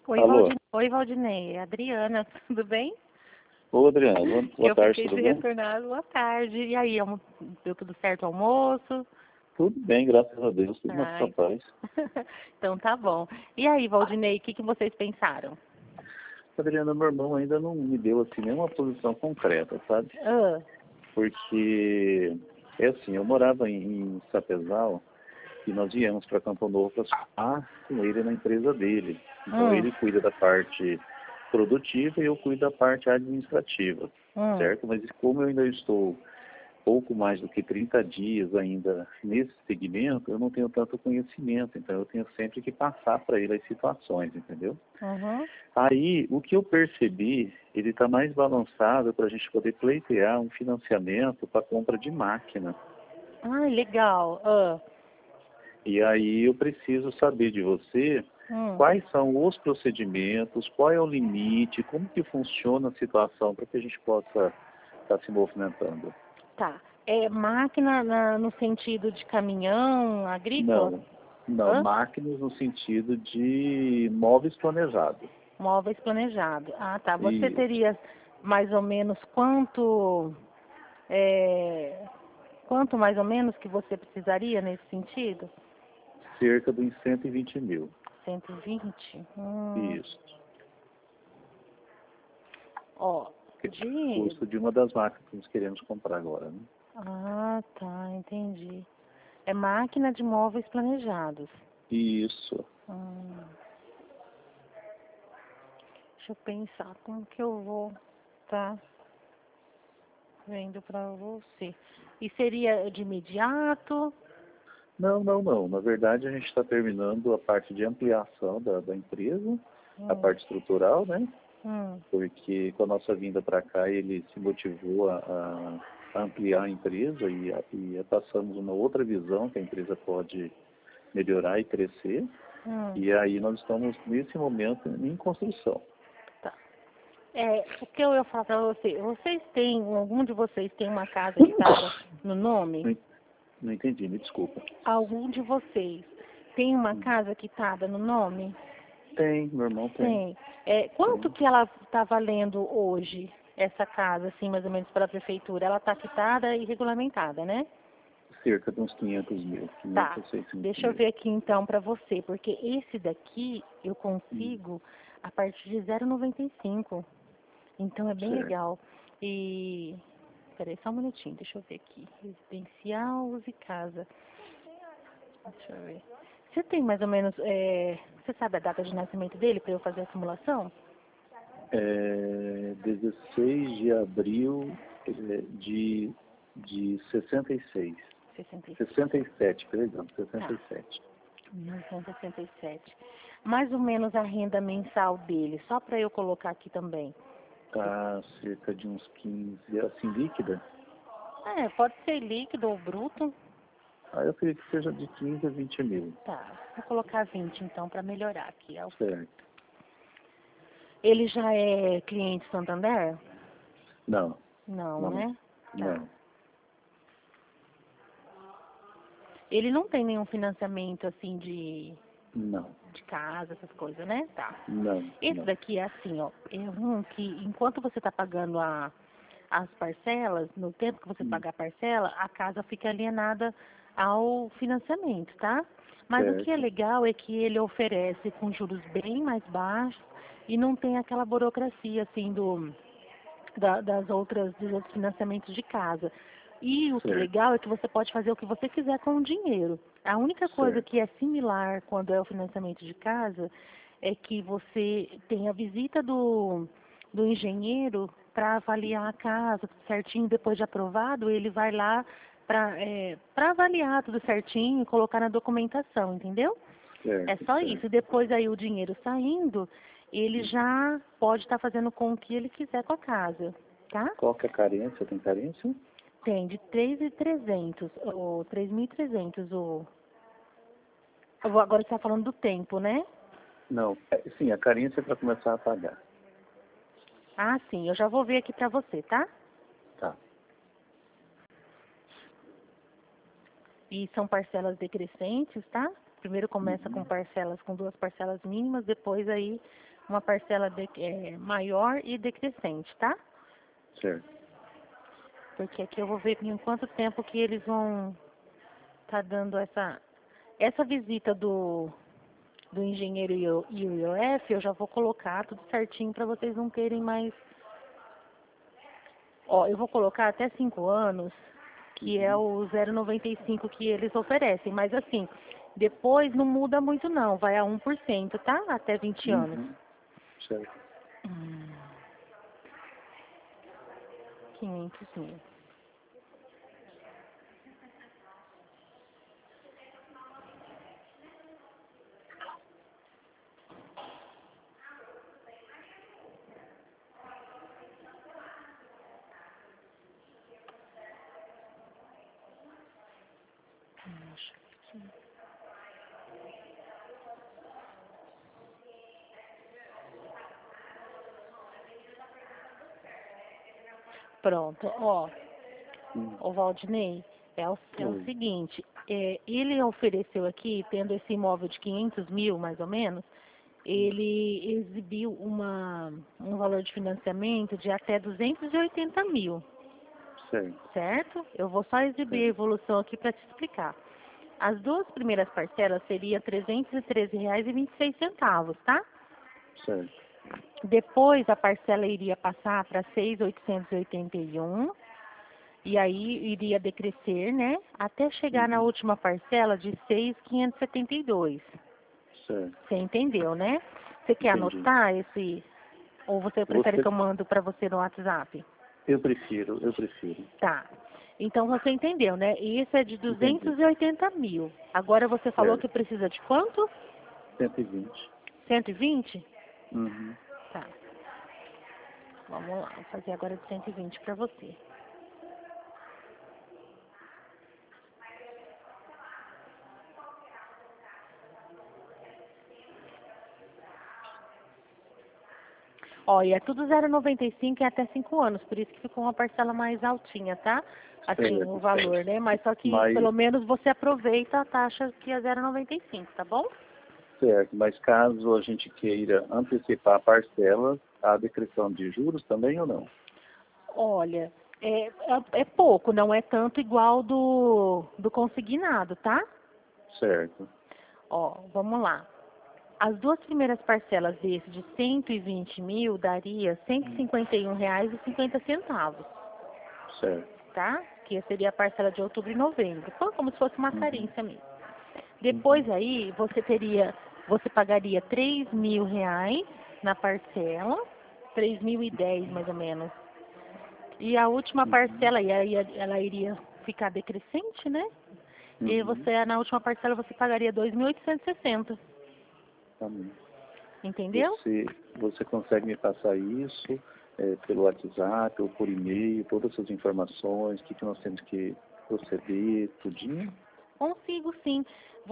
Oi, Alô? Oi, Valdinei. É Adriana, tudo bem? Ô, Adriano, boa Eu tarde, fiquei tudo de bem? retornar, boa tarde. E aí, deu tudo certo o almoço? Tudo bem, graças a Deus, tudo na sua Ai, paz. então tá bom. E aí, Valdinei, o que vocês pensaram? Adriana, meu irmão ainda não me deu assim nenhuma posição concreta, sabe? Ah, Porque, é assim, eu morava em Sapezal e nós viemos para Campo Novo para somar com ele na empresa dele. Então hum, ele cuida da parte produtiva e eu cuido da parte administrativa, hum. certo? Mas como eu ainda estou pouco mais do que 30 dias ainda nesse segmento, eu não tenho tanto conhecimento, então eu tenho sempre que passar para ele as situações, entendeu? Uhum. Aí, o que eu percebi, ele está mais balançado para a gente poder pleitear um financiamento para compra de máquina. Ai, legal. Ah, E aí eu preciso saber de você hum. quais são os procedimentos, qual é o limite, como que funciona a situação para que a gente possa estar se movimentando. Tá. É máquina no sentido de caminhão agrícola? Não, não, Hã? máquinas no sentido de móveis planejados. Móveis planejados. Ah, tá. Você Isso, teria mais ou menos é, quanto mais ou menos que você precisaria nesse sentido? cerca de uns 120 mil. 120. Isso, Ó, que é o de... custo de uma das máquinas que nós queremos comprar agora, né? Ah, tá, entendi. É máquina de móveis planejados. Isso. Hum, deixa eu pensar como que eu vou tá vendo pra você. E seria de imediato? Não, não, não. Na verdade, a gente está terminando a parte de ampliação da empresa, a Hum, parte estrutural, né? hum, Porque com a nossa vinda para cá, ele se motivou a ampliar a empresa e passamos uma outra visão que a empresa pode melhorar e crescer. hum. E aí nós estamos, nesse momento, em construção. Tá. O que eu ia falar pra você, algum de vocês tem uma casa quitada no nome? Não, não entendi, me desculpa. Algum de vocês tem uma casa quitada no nome? Tem, meu irmão tem. Tem. Quanto Tem que ela está valendo hoje, essa casa, assim, mais ou menos para a prefeitura? Ela está quitada e regulamentada, né? cerca de uns 500 mil, Tá. 500 a 600 Deixa eu mil. ver aqui então para você, porque esse daqui eu Hum, consigo a partir de 0,95. Então é bem certo. legal. E peraí, só um minutinho, deixa eu ver aqui. Residencial, use casa. Deixa eu ver. Você tem mais ou menos, você sabe a data de nascimento dele para eu fazer a simulação? 16 de abril de 66. 66. 67, perdão, Tá. 67. 1967. Mais ou menos a renda mensal dele, só para eu colocar aqui também. Tá cerca de uns 15, assim, líquida. Pode ser líquido ou bruto. Aí eu queria que seja de 15 a 20 mil. Tá, vou colocar 20 então para melhorar aqui. Certo. Ele já é cliente Santander? Não, Não, não, né? Tá. não, Ele não tem nenhum financiamento assim não, de casa, essas coisas, né? Tá. não, Esse não. daqui é assim, ó. É um que enquanto você está pagando as parcelas, no tempo que você Hum, pagar a parcela, a casa fica alienada ao financiamento, tá? Mas o que é certo, legal é que ele oferece com juros bem mais baixos e não tem aquela burocracia assim dos outros financiamentos de casa. E o que é certo, legal é que você pode fazer o que você quiser com o dinheiro. A única coisa certo, que é similar quando é o financiamento de casa é que você tem a visita do engenheiro para avaliar a casa tudo certinho. Depois de aprovado, ele vai lá para avaliar tudo certinho e colocar na documentação, entendeu? É certo, só isso. certo. E depois aí o dinheiro saindo, ele já pode estar fazendo com o que ele quiser com a casa, tá? Qual que é a carência? Tem carência? Tem de 3.300 ou 3.300 agora você está falando do tempo, né? Não, sim, a carência é para começar a pagar. Ah, sim, eu já vou ver aqui para você, tá? Tá. E são parcelas decrescentes, tá? Primeiro começa com Uhum. parcelas com duas parcelas mínimas, depois aí uma parcela maior e decrescente, tá? Certo. Porque aqui eu vou ver em quanto tempo que eles vão estar dando essa visita do engenheiro e o IOF, eu já vou colocar tudo certinho para vocês não terem mais. Ó, eu vou colocar até 5 anos, que é o 0,95 que eles oferecem, mas assim, depois não muda muito não, vai a 1%, tá? Até 20 anos. Certo. 500 mil. Pronto, ó. O Valdinei, é o seguinte, ele ofereceu aqui, tendo esse imóvel de 500 mil, mais ou menos, ele exibiu um valor de financiamento de até 280 mil, Certo. certo? Eu vou só exibir a evolução aqui para te explicar. As duas primeiras parcelas seriam R$ 313,26, tá? Certo. Depois a parcela iria passar para 6.881 e aí iria decrescer, né? Até chegar na última parcela de 6.572. Certo. Você entendeu, né? Você quer Entendi. anotar esse? Ou você prefere que eu mando para você no WhatsApp? Eu prefiro. Tá. Então você entendeu, né? E isso é de 280 mil. Agora você falou que precisa de quanto? 120. 120? Uhum. Tá. Vamos lá, vou fazer agora de 120 para você. Ó, e é tudo 0,95 e até 5 anos, por isso que ficou uma parcela mais altinha, tá? Assim, o valor, né? Mas só que pelo menos você aproveita a taxa que é 0,95, tá bom? Certo, mas caso a gente queira antecipar a parcela, há decreção de juros também ou não? Olha, é pouco, não é tanto igual do consignado, tá? Certo. Ó, vamos lá. As duas primeiras parcelas desse de 120 mil daria R$ 151,50, Certo. tá? Que seria a parcela de outubro e novembro. Foi como se fosse uma carência mesmo. Depois aí você pagaria R$ 3.000 na parcela, 3.010 mais ou menos. E a última parcela, e aí ela iria ficar decrescente, né? E na última parcela você pagaria 2.860. Tá bom. Entendeu? Você consegue me passar isso pelo WhatsApp ou por e-mail, todas essas informações, o que nós temos que proceder, tudinho? Consigo sim.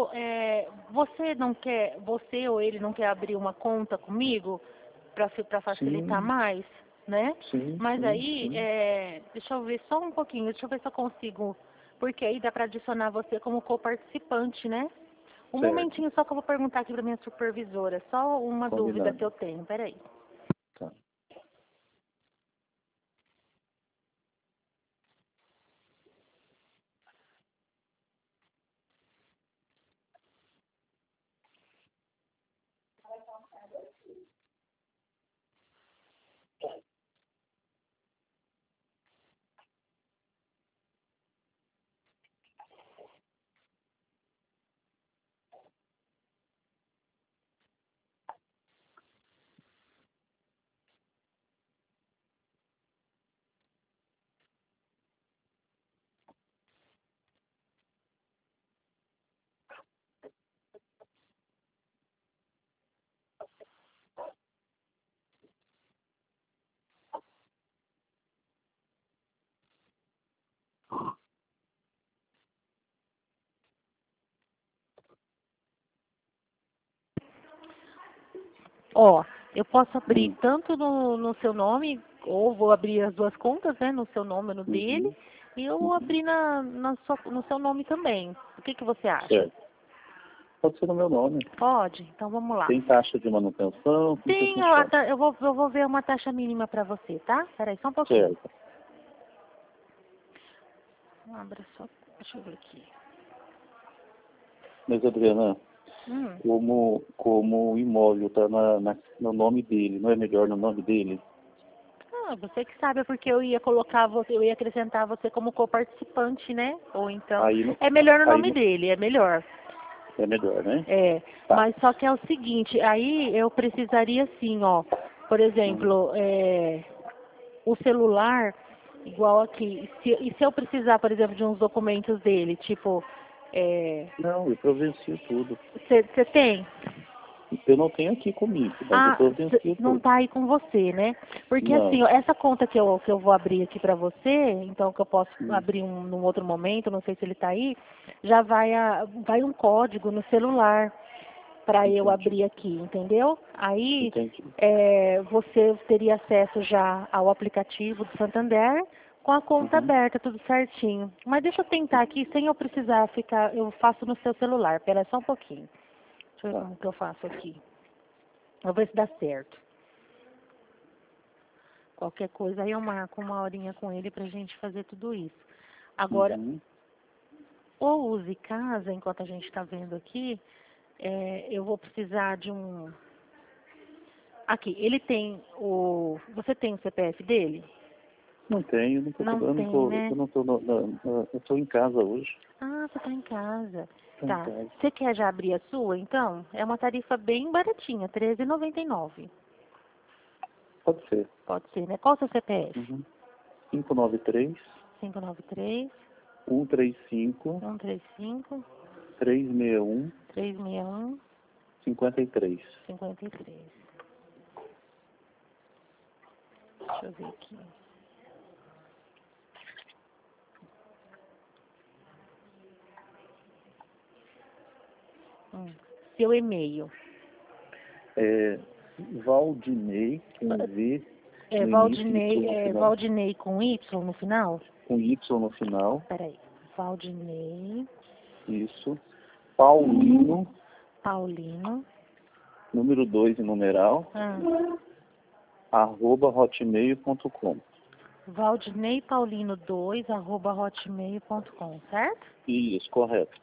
Você ou ele não quer abrir uma conta comigo para facilitar mais, né? Mas aí, deixa eu ver só um pouquinho, deixa eu ver se eu consigo, porque aí dá para adicionar você como coparticipante, né? Um momentinho só que eu vou perguntar aqui para minha supervisora, só uma dúvida que eu tenho, peraí. Tá. Ó, eu posso abrir tanto no seu nome, ou vou abrir as duas contas, né? No seu nome e no dele, e eu vou abrir no seu nome também. O que você acha? Certo. Pode ser no meu nome. Pode? Então vamos lá. Tem taxa de manutenção? Como que Tem, funciona? eu vou ver uma taxa mínima para você, tá? Peraí, só um pouquinho. Certo. Abra só, deixa eu ver aqui. Mas, Adriana, Hum. como o imóvel está no nome dele, não é melhor no nome dele? Ah, você que sabe, é porque eu ia colocar você, eu ia acrescentar você como coparticipante, né? Ou então, Aí, é melhor no aí nome dele, é melhor. é melhor, né? É, Tá. mas só que é o seguinte, aí eu precisaria assim, ó, por exemplo, o celular, igual aqui, e se eu precisar, por exemplo, de uns documentos dele, tipo, Não, eu providencio tudo. você tem? Eu não tenho aqui comigo, mas eu Ah, providencio não tudo. tá aí com você, né? Porque assim, Não. ó, essa conta que eu vou abrir aqui pra você, então que eu posso Hum, abrir num outro momento, não sei se ele tá aí, já vai um código no celular para eu entendi. abrir aqui, entendeu? Aí Entendi. você teria acesso já ao aplicativo do Santander com a conta Uhum. aberta, tudo certinho. Mas deixa eu tentar aqui sem eu precisar ficar, eu faço no seu celular, pera só um pouquinho. Deixa eu ver Tá. como que eu faço aqui. Vou ver se dá certo. Qualquer coisa, aí eu marco uma horinha com ele pra gente fazer tudo isso. Agora, Uhum. ou use casa, enquanto a gente está vendo aqui, eu vou precisar de um... Aqui, ele tem o... Você tem o CPF dele? Não tenho, não tô, Não eu não tem, tô, né? eu não tô, eu tô em casa hoje. Ah, você tá em casa. Tô em Tá. casa. Você quer já abrir a sua, então? É uma tarifa bem baratinha, R$13,99. Pode ser. Pode ser, né? Qual o seu CPF? Uhum. 593 593 135 135 361 361 53. 53. Deixa eu ver aqui. Seu e-mail. É Valdinei com V no início e Y no final. Valdinei com Y no final? Com Y no final. Peraí. Valdinei Isso. Paulino, Paulino. número 2 em numeral, Ah, @hotmail.com. Valdinei Paulino 2 @hotmail.com, certo? Isso, correto.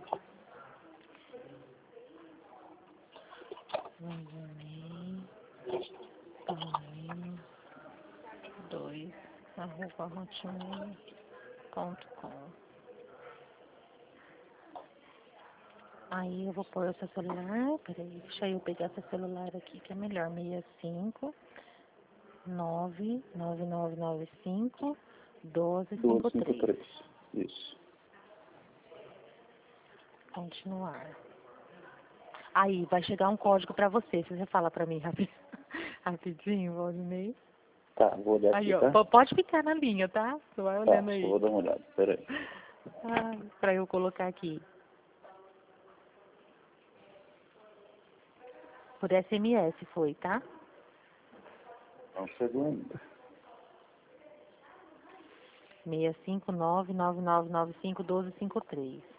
Valdinei Paulino 2 @hotmail.com. Aí eu vou pôr o seu celular, peraí, deixa eu pegar seu celular aqui que é melhor, 65 99995 1253. 253. Isso. Continuar. Aí vai chegar um código pra você, você fala pra mim rapidinho, Valdinei. Tá, vou olhar Aí, aqui, ó, tá? pode ficar na linha, tá? Você vai Tá, olhando aí. vou dar uma olhada. Pera aí. Pra eu colocar aqui. Por SMS foi, tá? Não chegou ainda. 6599995 1253.